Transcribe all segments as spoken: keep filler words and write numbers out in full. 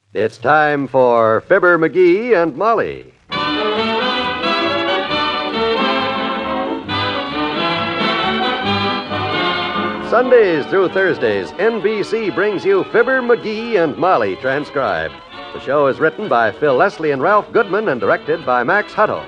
It's time for Fibber McGee and Molly. Sundays through Thursdays, N B C brings you Fibber McGee and Molly transcribed. The show is written by Phil Leslie and Ralph Goodman and directed by Max Hutto.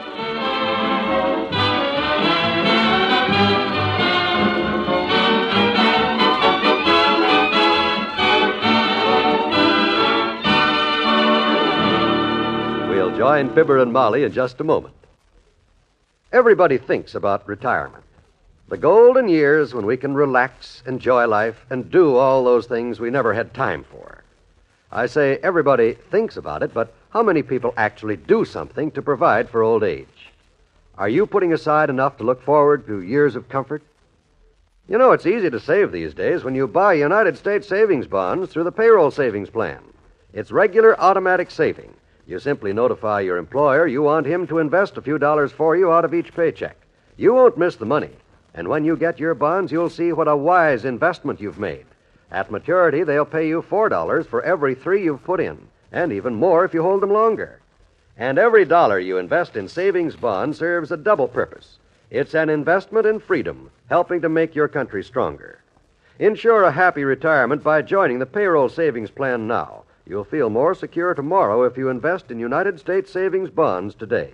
We'll join Fibber and Molly in just a moment. Everybody thinks about retirement. The golden years when we can relax, enjoy life, and do all those things we never had time for. I say everybody thinks about it, but how many people actually do something to provide for old age? Are you putting aside enough to look forward to years of comfort? You know, it's easy to save these days when you buy United States savings bonds through the payroll savings plan. It's regular automatic saving. You simply notify your employer you want him to invest a few dollars for you out of each paycheck. You won't miss the money. And when you get your bonds, you'll see what a wise investment you've made. At maturity, they'll pay you four dollars for every three you've put in, and even more if you hold them longer. And every dollar you invest in savings bonds serves a double purpose. It's an investment in freedom, helping to make your country stronger. Ensure a happy retirement by joining the payroll savings plan now. You'll feel more secure tomorrow if you invest in United States savings bonds today.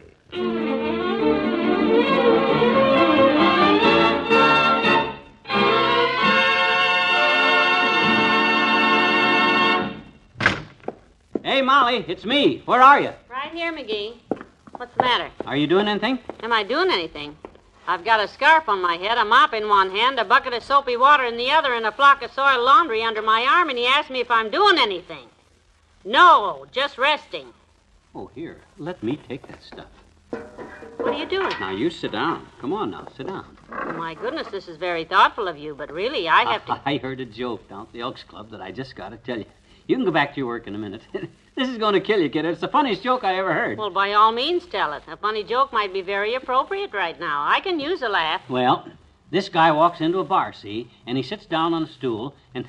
Hey, Molly, it's me. Where are you? Right here, McGee. What's the matter? Are you doing anything? Am I doing anything? I've got a scarf on my head, a mop in one hand, a bucket of soapy water in the other, and a flock of soiled laundry under my arm, and he asked me if I'm doing anything. No, just resting. Oh, here, let me take that stuff. What are you doing? Now, you sit down. Come on now, sit down. Oh, my goodness, this is very thoughtful of you, but really, I have to... I heard a joke down at the Elks Club that I just got to tell you. You can go back to your work in a minute. This is going to kill you, kid. It's the funniest joke I ever heard. Well, by all means, tell it. A funny joke might be very appropriate right now. I can use a laugh. Well, this guy walks into a bar, see, and he sits down on a stool, and...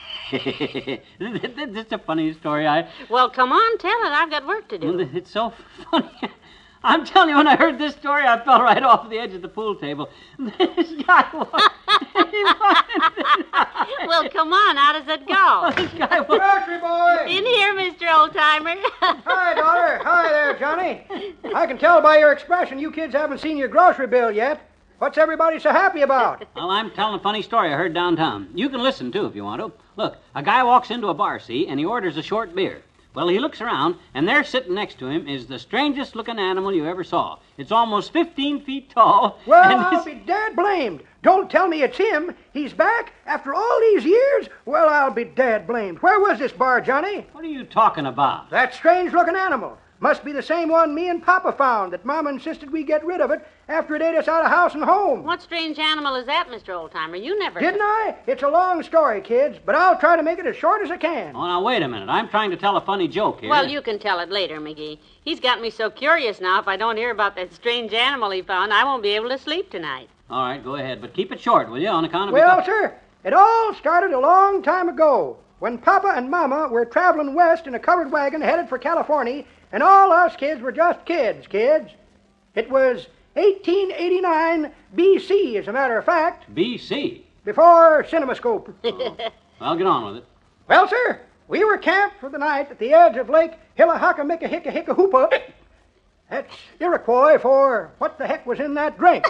That's the funniest story I... Well, come on, tell it. I've got work to do. Well, it's so funny. I'm telling you, when I heard this story, I fell right off the edge of the pool table. This guy walked... Well, come on. How does it go? This guy walked... Grocery boy! In here, Mister Oldtimer. Hi, daughter. Hi there, Johnny. I can tell by your expression you kids haven't seen your grocery bill yet. What's everybody so happy about? Well, I'm telling a funny story I heard downtown. You can listen, too, if you want to. Look, a guy walks into a bar, see, and he orders a short beer. Well, he looks around, and there sitting next to him is the strangest-looking animal you ever saw. It's almost fifteen feet tall. Well, and I'll it's... be dead blamed. Don't tell me it's him. He's back after all these years? Well, I'll be dead blamed. Where was this bar, Johnny? What are you talking about? That strange-looking animal. Must be the same one me and Papa found that Mama insisted we get rid of it after it ate us out of house and home. What strange animal is that, Mister Oldtimer? You never... Didn't I? It's a long story, kids, but I'll try to make it as short as I can. Oh, now, wait a minute. I'm trying to tell a funny joke here. Well, you can tell it later, McGee. He's got me so curious now, if I don't hear about that strange animal he found, I won't be able to sleep tonight. All right, go ahead, but keep it short, will you, on account of... Well, because... sir, it all started a long time ago when Papa and Mama were traveling west in a covered wagon headed for California, and all us kids were just kids, kids. It was eighteen eighty-nine B C, as a matter of fact. B C? Before CinemaScope. Oh. Well, get on with it. Well, sir, we were camped for the night at the edge of Lake Hillahakamicka-Hicka-Hicka-Hoopa. That's Iroquois for what the heck was in that drink.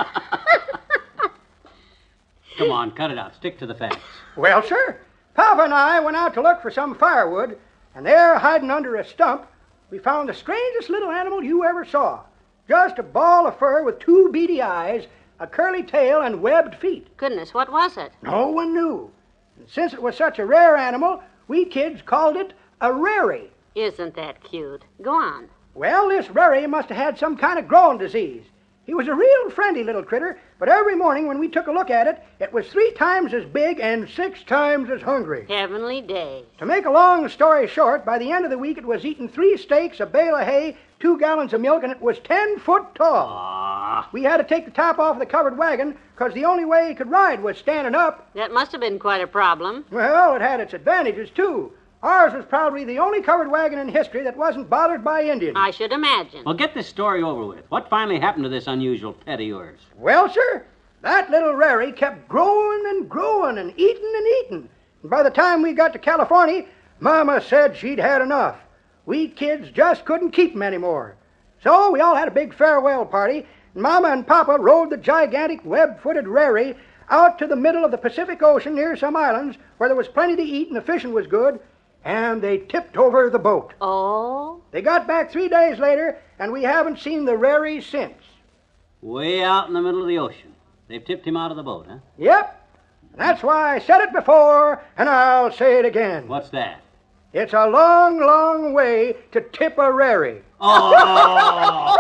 Come on, cut it out. Stick to the facts. Well, sir, Papa and I went out to look for some firewood, and there, hiding under a stump, we found the strangest little animal you ever saw. Just a ball of fur with two beady eyes, a curly tail, and webbed feet. Goodness, what was it? No one knew. And since it was such a rare animal, we kids called it a rarey. Isn't that cute? Go on. Well, this rarey must have had some kind of growing disease. He was a real friendly little critter, but every morning when we took a look at it, it was three times as big and six times as hungry. Heavenly day. To make a long story short, by the end of the week, it was eating three steaks, a bale of hay, two gallons of milk, and it was ten foot tall. Ah. We had to take the top off the covered wagon because the only way he could ride was standing up. That must have been quite a problem. Well, it had its advantages, too. Ours was probably the only covered wagon in history that wasn't bothered by Indians. I should imagine. Well, get this story over with. What finally happened to this unusual pet of yours? Well, sir, that little Rary kept growing and growing and eating and eating. And by the time we got to California, Mama said she'd had enough. We kids just couldn't keep him anymore. So we all had a big farewell party, and Mama and Papa rode the gigantic web-footed Rary out to the middle of the Pacific Ocean near some islands where there was plenty to eat and the fishing was good, and they tipped over the boat. Oh? They got back three days later, and we haven't seen the Rary since. Way out in the middle of the ocean. They've tipped him out of the boat, huh? Yep. That's why I said it before, and I'll say it again. What's that? It's a long, long way to tip a Rary. Oh!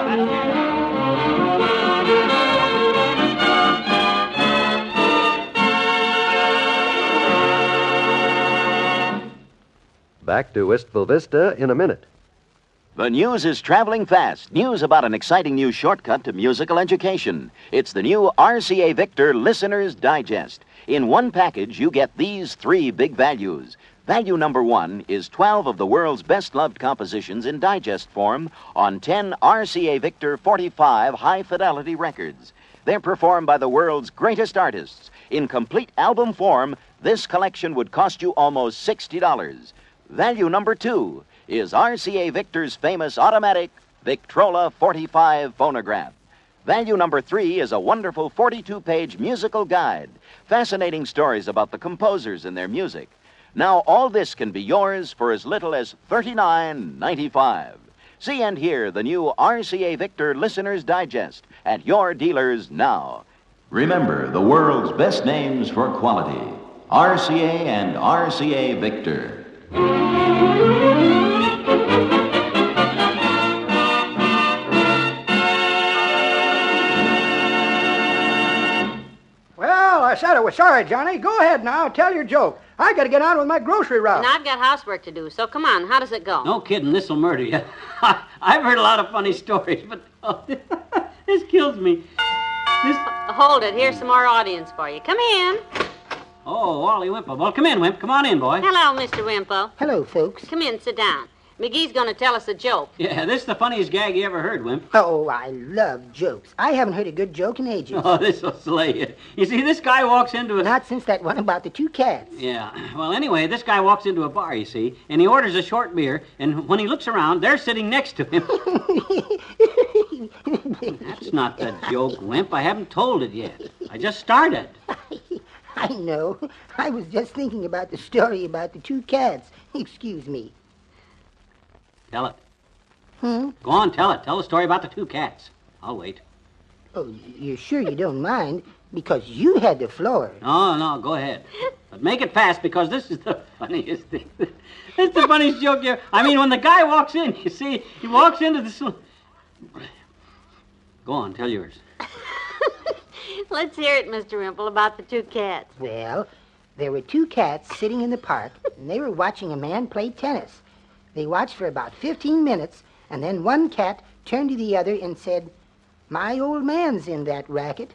Back to Wistful Vista in a minute. The news is traveling fast. News about an exciting new shortcut to musical education. It's the new R C A Victor Listener's Digest. In one package, you get these three big values. Value number one is twelve of the world's best-loved compositions in digest form on ten R C A Victor forty-five high-fidelity records. They're performed by the world's greatest artists. In complete album form, this collection would cost you almost sixty dollars. Value number two is R C A Victor's famous automatic Victrola forty-five phonograph. Value number three is a wonderful forty-two page musical guide. Fascinating stories about the composers and their music. Now, all this can be yours for as little as thirty-nine ninety-five. See and hear the new R C A Victor Listener's Digest at your dealers now. Remember the world's best names for quality. R C A and R C A Victor. Well, I said I was sorry, Johnny. Go ahead now. Tell your joke. I got to get on with my grocery route. And I've got housework to do, so come on. How does it go? No kidding, this'll murder you. I've heard a lot of funny stories, but oh, this kills me. This... Hold it. Here's some more audience for you. Come in. Oh, Wally Wimple. Well, come in, Wimp. Come on in, boy. Hello, Mister Wimple. Hello, folks. Come in, sit down. McGee's going to tell us a joke. Yeah, this is the funniest gag you ever heard, Wimp. Oh, I love jokes. I haven't heard a good joke in ages. Oh, this'll slay you. You see, this guy walks into a... Not since that one about the two cats. Yeah. Well, anyway, this guy walks into a bar, you see, and he orders a short beer, and when he looks around, they're sitting next to him. That's not the joke, Wimp. I haven't told it yet. I just started. I know. I was just thinking about the story about the two cats. Excuse me. Tell it. Hmm? Go on, tell it. Tell the story about the two cats. I'll wait. Oh, you're sure you don't mind? Because you had the floor. No, no, go ahead. But make it fast, because this is the funniest thing. It's the funniest joke you ever... I mean, when the guy walks in, you see, he walks into the... sal- Go on, tell yours. Let's hear it, Mister Wimple, about the two cats. Well, there were two cats sitting in the park, and they were watching a man play tennis. They watched for about fifteen minutes, and then one cat turned to the other and said, "My old man's in that racket."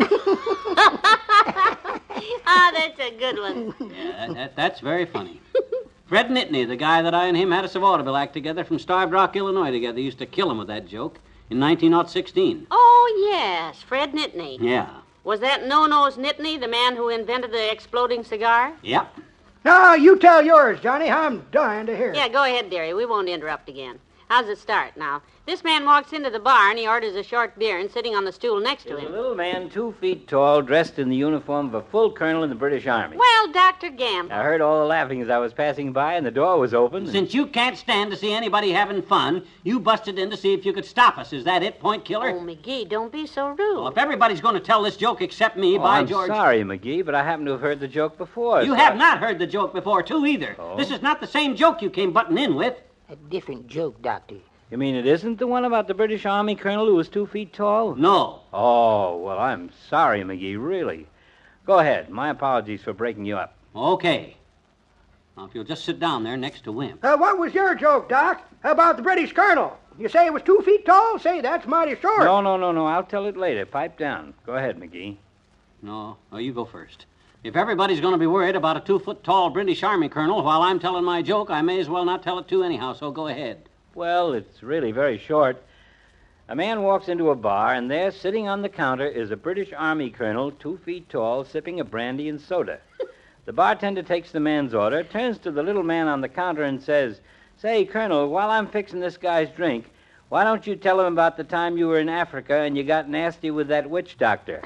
Ah, that's a good one. Yeah, that, that, that's very funny. Fred Nittany, the guy that I and him had a vaudeville act together from Starved Rock, Illinois together, used to kill him with that joke in nineteen sixteen. Oh, yes, Fred Nittany. Yeah. Was that No-Nose Nittany, the man who invented the exploding cigar? Yep. Now, you tell yours, Johnny. I'm dying to hear it. Yeah, go ahead, dearie. We won't interrupt again. How's it start now? This man walks into the bar and he orders a short beer, and sitting on the stool next to There's a him. little man two feet tall, dressed in the uniform of a full colonel in the British Army. Well, Doctor Gamble. I heard all the laughing as I was passing by, and the door was open. Since you can't stand to see anybody having fun, you busted in to see if you could stop us. Is that it, Point Killer? Oh, McGee, don't be so rude. Well, if everybody's going to tell this joke except me, Oh, by I'm George... sorry, McGee, but I happen to have heard the joke before. You so have I- not heard the joke before, too, either. Oh? This is not the same joke you came butting in with. A different joke, Doctor. You mean it isn't the one about the British Army colonel who was two feet tall? No. Oh, well, I'm sorry, McGee, really. Go ahead. My apologies for breaking you up. Okay. Now, if you'll just sit down there next to Wimp. Uh, what was your joke, Doc, about the British colonel? You say it was two feet tall? Say, that's mighty short. No, no, no, no. I'll tell it later. Pipe down. Go ahead, McGee. No, no, you go first. If everybody's going to be worried about a two-foot-tall British Army colonel while I'm telling my joke, I may as well not tell it too anyhow, so go ahead. Well, it's really very short. A man walks into a bar, and there, sitting on the counter, is a British Army colonel, two feet tall, sipping a brandy and soda. The bartender takes the man's order, turns to the little man on the counter and says, "Say, Colonel, while I'm fixing this guy's drink, why don't you tell him about the time you were in Africa and you got nasty with that witch doctor?"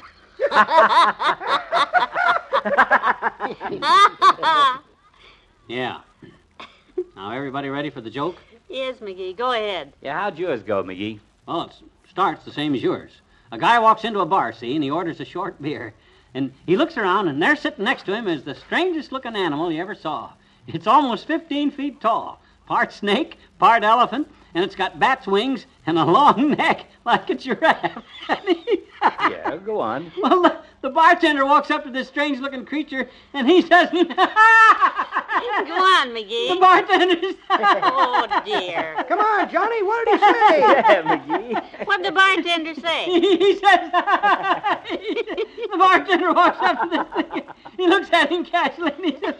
Yeah. Now, everybody ready for the joke? Yes, McGee, go ahead. Yeah, how'd yours go, McGee? Well, it starts the same as yours. A guy walks into a bar, see, and he orders a short beer. And he looks around, and there sitting next to him is the strangest-looking animal you ever saw. It's almost fifteen feet tall, part snake, part elephant, and it's got bat's wings and a long neck like a giraffe. Yeah, go on. Well, the, the bartender walks up to this strange-looking creature, and he says... Go on, McGee. The bartender says... Oh, dear. Come on, Johnny, what did he say? Yeah, McGee. What'd the bartender say? He says... The bartender walks up to this thing. He looks at him casually, and he says...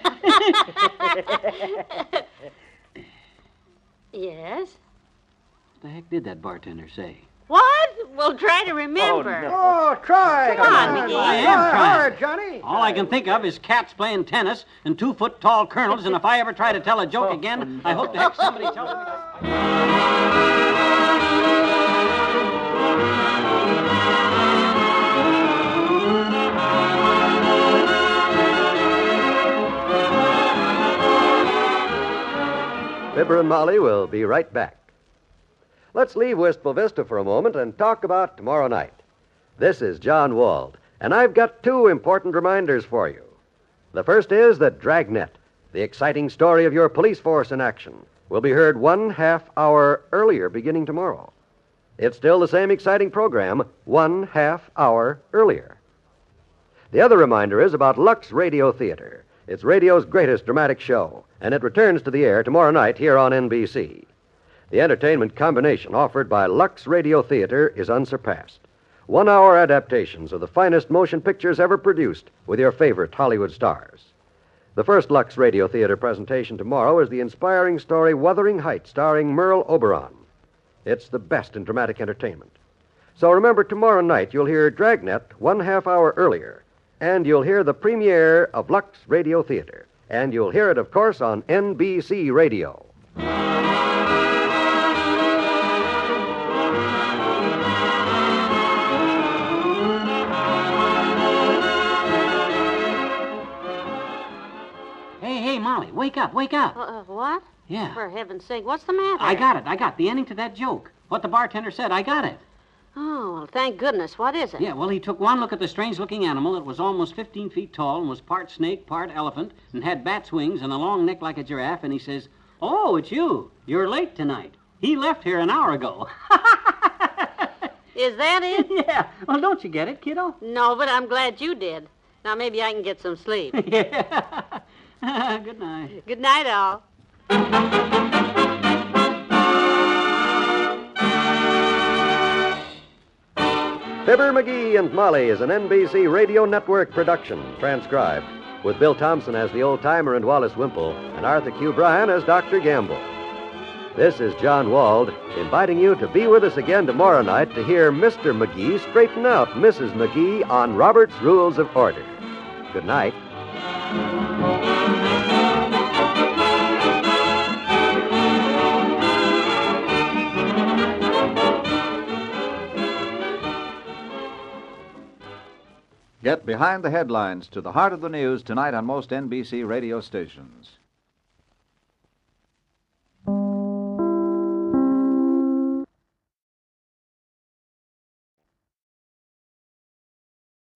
Yes? What the heck did that bartender say? What? Well, try to remember. Oh, no. Oh, try. Come on, McGee. I am Try trying. hard, Johnny. All I can think of is cats playing tennis and two-foot-tall colonels, and if I ever try to tell a joke again, I hope to heck somebody tells me to... Fibber and Molly will be right back. Let's leave Wistful Vista for a moment and talk about tomorrow night. This is John Wald, and I've got two important reminders for you. The first is that Dragnet, the exciting story of your police force in action, will be heard one half hour earlier beginning tomorrow. It's still the same exciting program, one half hour earlier. The other reminder is about Lux Radio Theater. It's radio's greatest dramatic show, and it returns to the air tomorrow night here on N B C. The entertainment combination offered by Lux Radio Theater is unsurpassed. One-hour adaptations of the finest motion pictures ever produced with your favorite Hollywood stars. The first Lux Radio Theater presentation tomorrow is the inspiring story Wuthering Heights, starring Merle Oberon. It's the best in dramatic entertainment. So remember, tomorrow night you'll hear Dragnet one half hour earlier, and you'll hear the premiere of Lux Radio Theater. And you'll hear it, of course, on N B C Radio. Hey, hey, Molly, wake up, wake up. Uh, uh, what? Yeah. For heaven's sake, what's the matter? I got it, I got the ending to that joke. What the bartender said, I got it. Oh, well, thank goodness. What is it? Yeah, well, he took one look at the strange-looking animal that was almost fifteen feet tall and was part snake, part elephant, and had bat's wings and a long neck like a giraffe, and he says, "Oh, it's you. You're late tonight. He left here an hour ago." Is that it? Yeah. Well, don't you get it, kiddo? No, but I'm glad you did. Now maybe I can get some sleep. Yeah. Good night. Good night, all. Fibber, McGee, and Molly is an N B C Radio Network production, transcribed, with Bill Thompson as the old-timer and Wallace Wimple, and Arthur Q. Bryan as Doctor Gamble. This is John Wald, inviting you to be with us again tomorrow night to hear Mister McGee straighten out Missus McGee on Robert's Rules of Order. Good night. Get behind the headlines to the heart of the news tonight on most N B C radio stations.